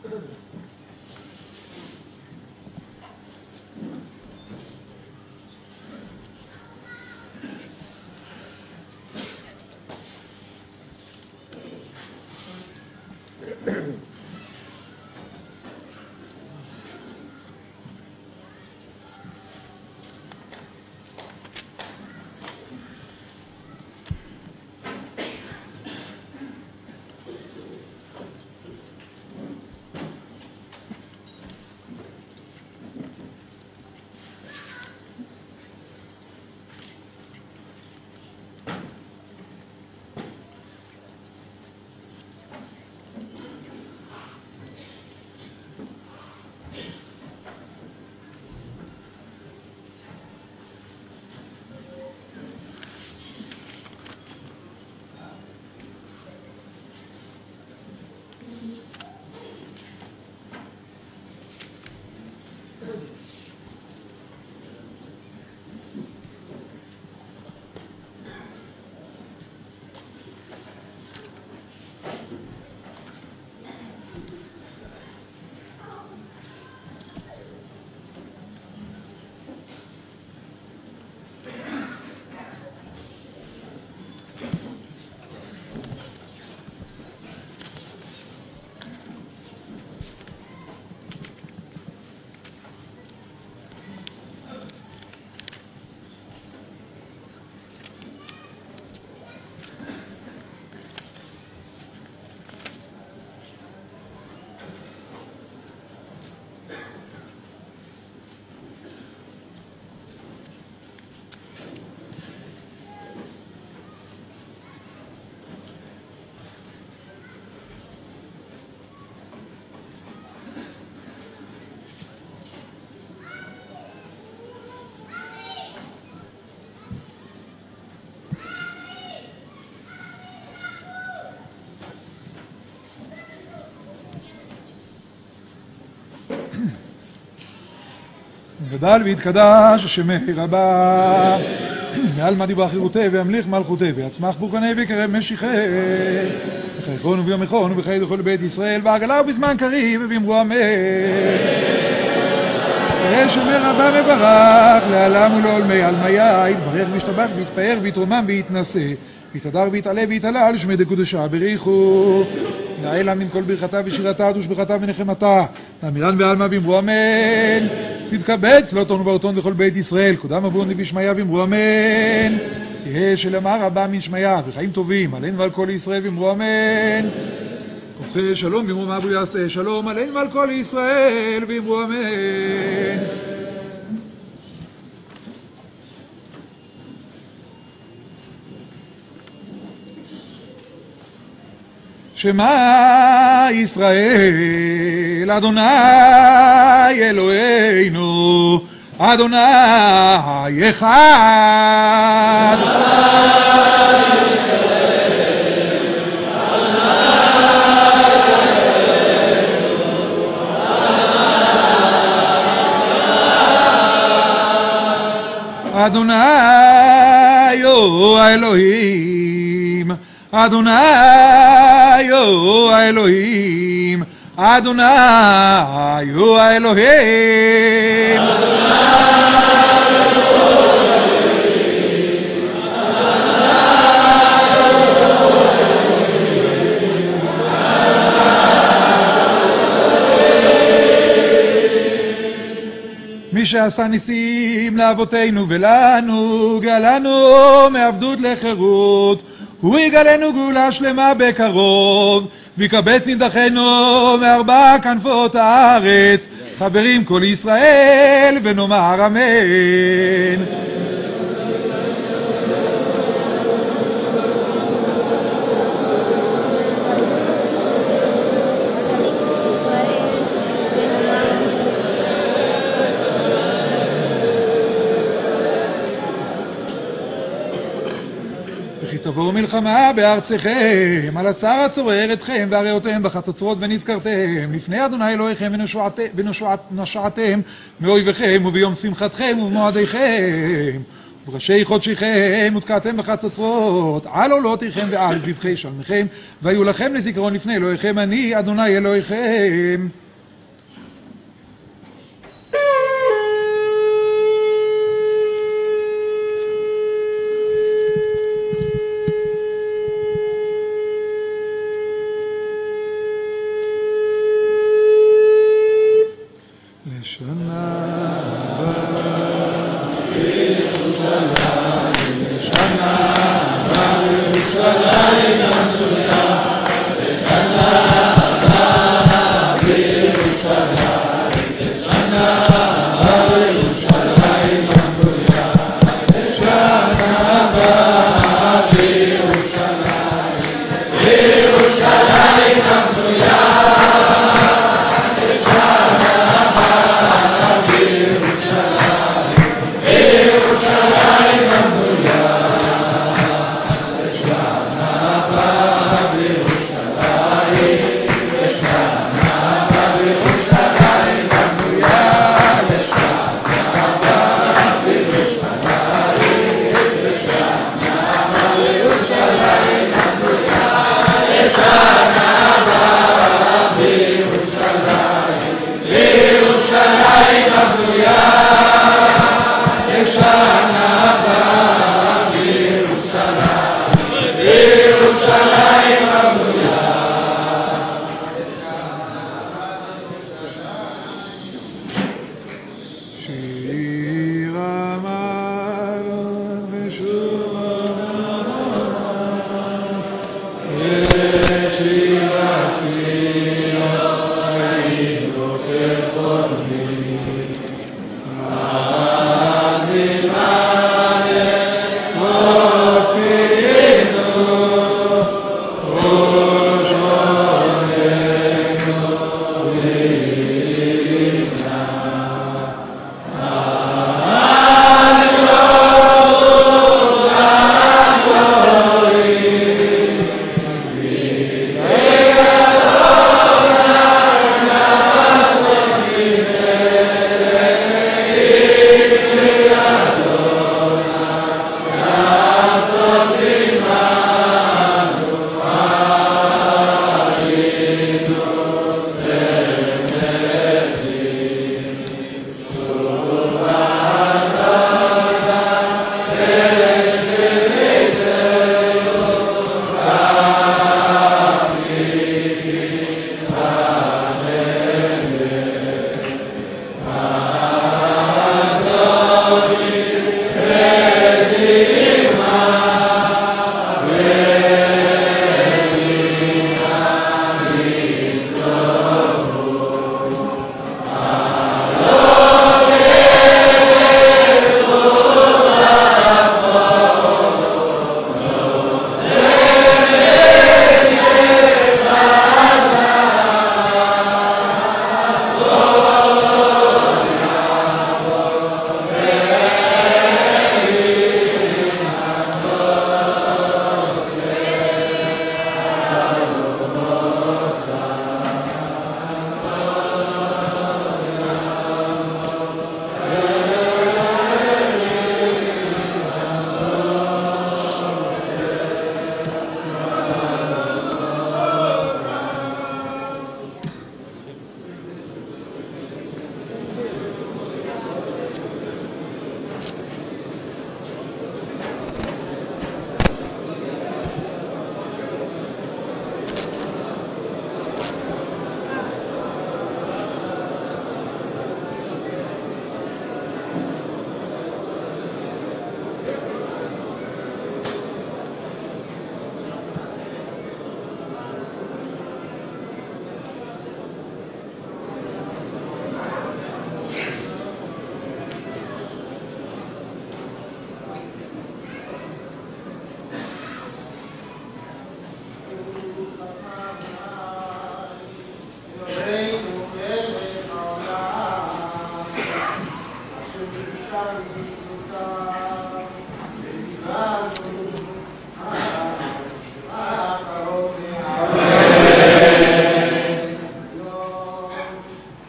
גדל והתקדש השם רבה מעל מה דיברה חירותי וימליך מלכותי ויצמח בורקני ויקרב משיחי וחייכון וביום איכון ובחיי לכל בית ישראל בעגלה ובזמן קריב ואמרו אמן. שומר רבה מברך לעלם ולעולמי עלמיה יתברך וישתבח ויתפאר ויתרומם ויתנשא ויתהדר ויתעלה ויתהלל שמי דקודשה בריחו נאה להם כל ברכתה ושירתה ושבחתה ונחמתה נאמירן בעלמא ואמרו אמן. תתקבץ לא תונו ואותון לכל בית ישראל קודם עבור נביא שמעיה ואמרו אמן. יהא שלמה רבה מן שמעיה וחיים טובים עלינו ועל כל ישראל ואמרו אמן. עושה שלום ואמרו מה אבו יעשה שלום עלינו ועל כל ישראל ואמרו אמן. שמע ישראל אדוני אלוהינו אדוני אחד. אדוני הוא האלוהים אדוני הוא האלוהים אדוני הוא האלוהים מי שעשה ניסים לאבותינו ולנו גאלנו מעבדות לחירות הוא יגלנו גאולה שלמה בקרוב ויקבץ נדחנו מארבע כנפות הארץ. חברים כל ישראל ונאמר אמן. תבואו מלחמה בארצכם, על הצער הצורר אתכם והראותם בחצוצרות ונזכרתם לפני אדוני אלוהיכם ונושעתם מאויביכם וביום שמחתכם ובמועדיכם וראשי חודשיכם ותקעתם בחצוצרות, על עולותיכם ועל זבחי שלמיכם, והיו לכם לזיכרון לפני אלוהיכם, אני אדוני אלוהיכם.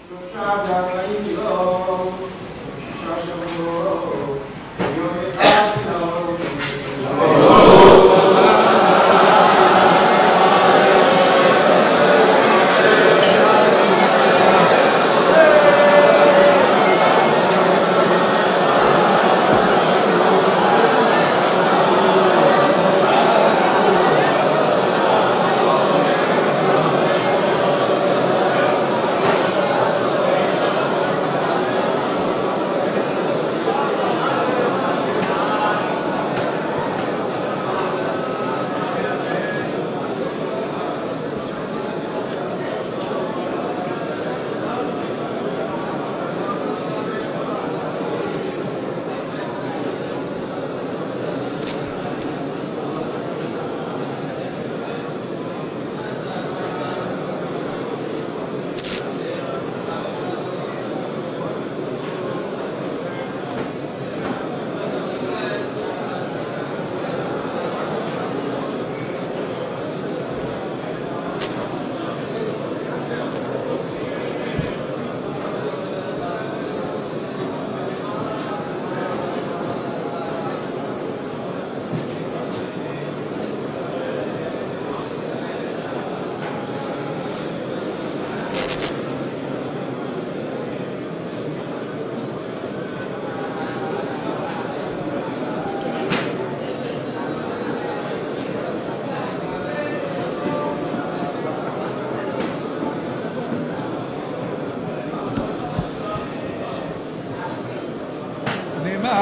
Yom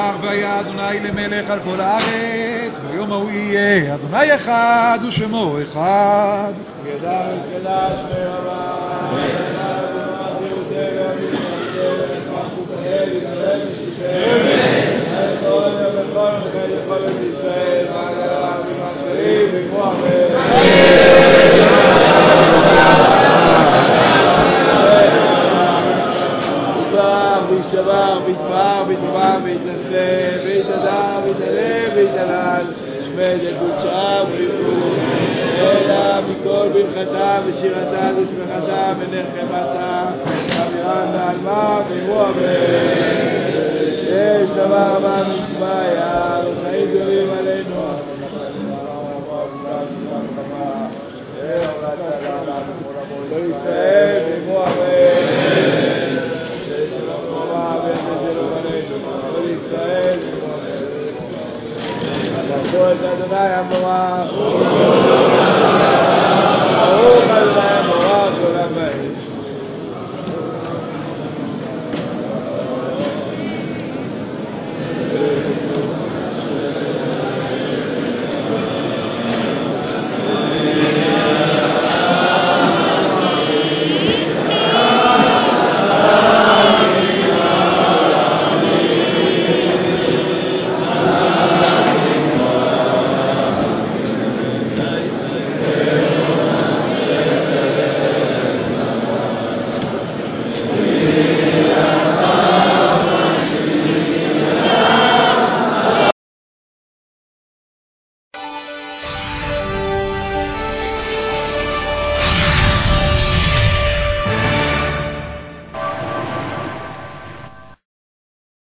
ויתברך והיה אדוני למלך על כל הארץ, ביום ההוא יהיה אדוני אחד ושמו אחד. ידע וקדש ורבה וישתבח ויתברך ויתברך ויתנשא ויתהדר ויתעלה ויתעלל שמד את קודשה ובריבו אלא מכל ברכתה ושירתה ושמחתה ונחמתה אמירן ועלמה ואירוע יש דבר מה מצווה יא וחיים גדולים עלינו לא ישראל ואירוע ברכו את אדוני המבורך